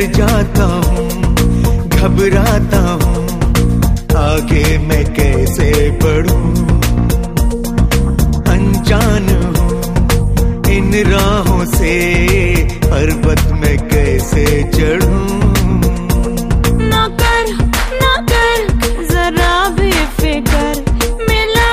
जाता हूँ, घबराता हूँ, आगे मैं कैसे बढ़ूं। अनजान हूँ इन राहों से, पर्वत में कैसे चढ़ूं। ना कर जरा भी फिकर, मिला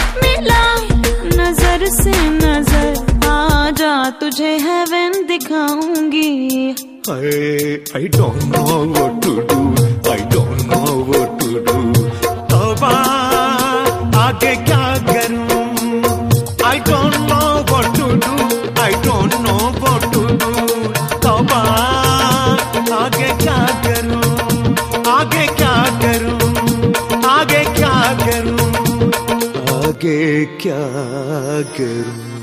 नजर से नजर, आजा तुझे हेवन दिखाऊंगी। I don't know what to do, I don't know what to do। तौबा आगे क्या करूं, I don't know what to do, I don't know what to do। तौबा आगे क्या करूं, आगे क्या करूं, आगे क्या करूं, आगे क्या करूं।